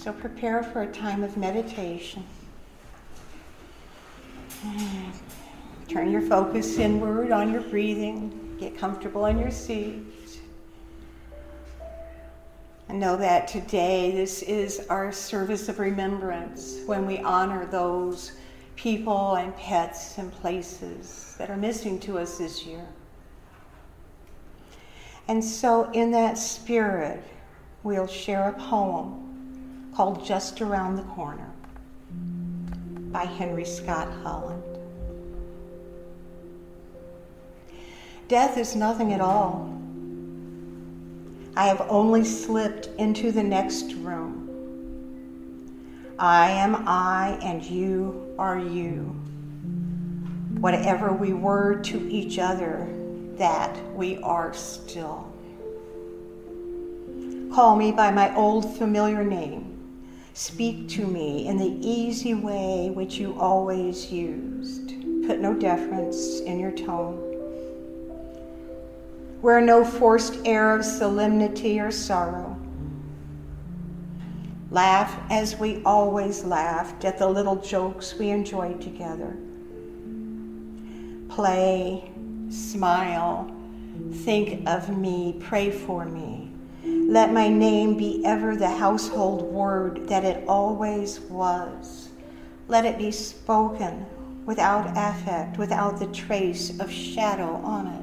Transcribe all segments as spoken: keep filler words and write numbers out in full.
So prepare for a time of meditation. Turn your focus inward on your breathing. Get comfortable in your seat. And know that today this is our service of remembrance when we honor those people and pets and places that are missing to us this year. And so in that spirit, we'll share a poem called Just Around the Corner by Henry Scott Holland. Death is nothing at all. I have only slipped into the next room. I am I and you are you. Whatever we were to each other, that we are still. Call me by my old familiar name. Speak to me in the easy way which you always used. Put no deference in your tone. Wear no forced air of solemnity or sorrow. Laugh as we always laughed at the little jokes we enjoyed together. Play, smile, think of me, pray for me. Let my name be ever the household word that it always was. Let it be spoken without affect, without the trace of shadow on it.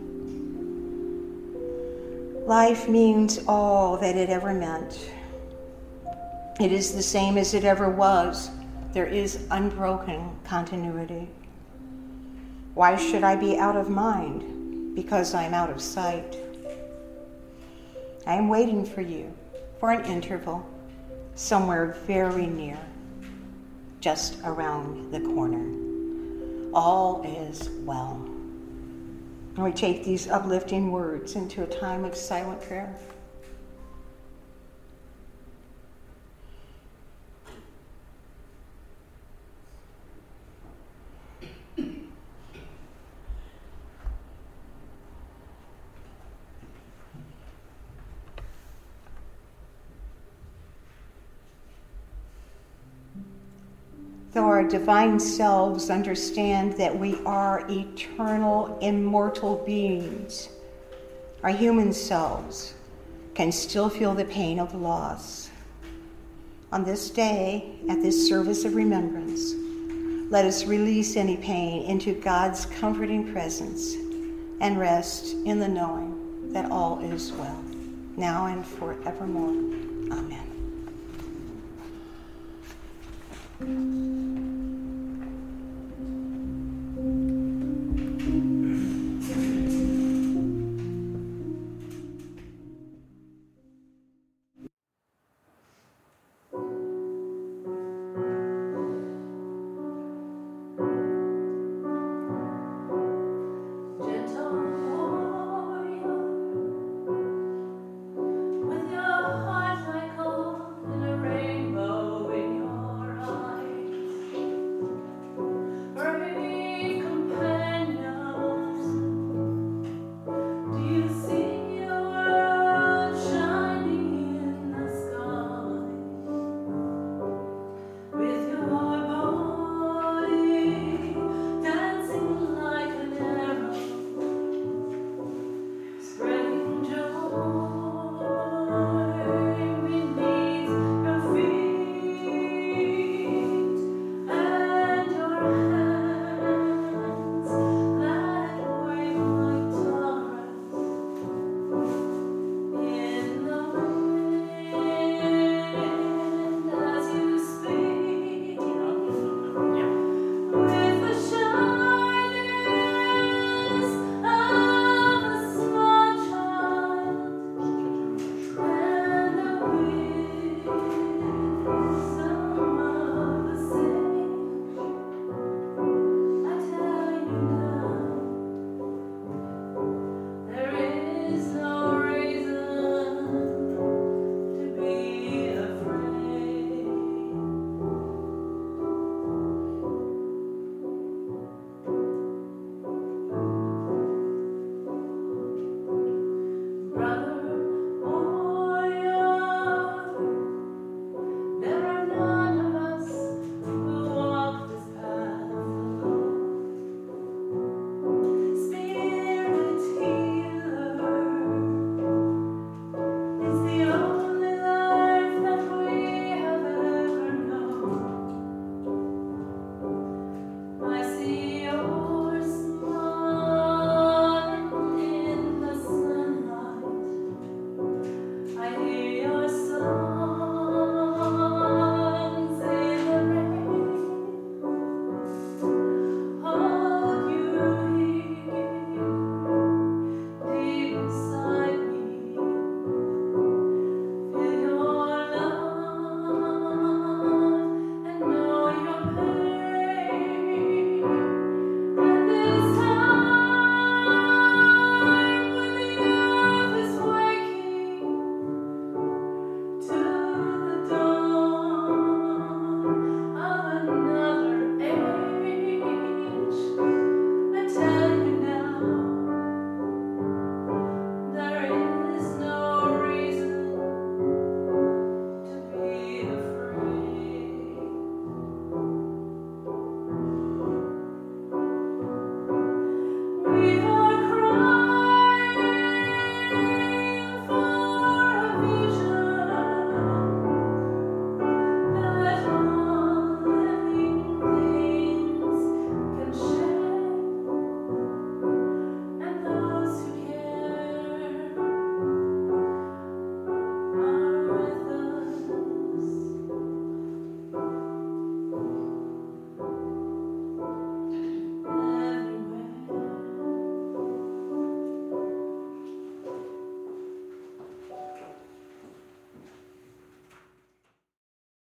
Life means all that it ever meant. It is the same as it ever was. There is unbroken continuity. Why should I be out of mind? Because I'm out of sight. I am waiting for you for an interval somewhere very near, just around the corner. All is well. And we take these uplifting words into a time of silent prayer. Though our divine selves understand that we are eternal, immortal beings, our human selves can still feel the pain of loss. On this day, at this service of remembrance, let us release any pain into God's comforting presence and rest in the knowing that all is well, now and forevermore.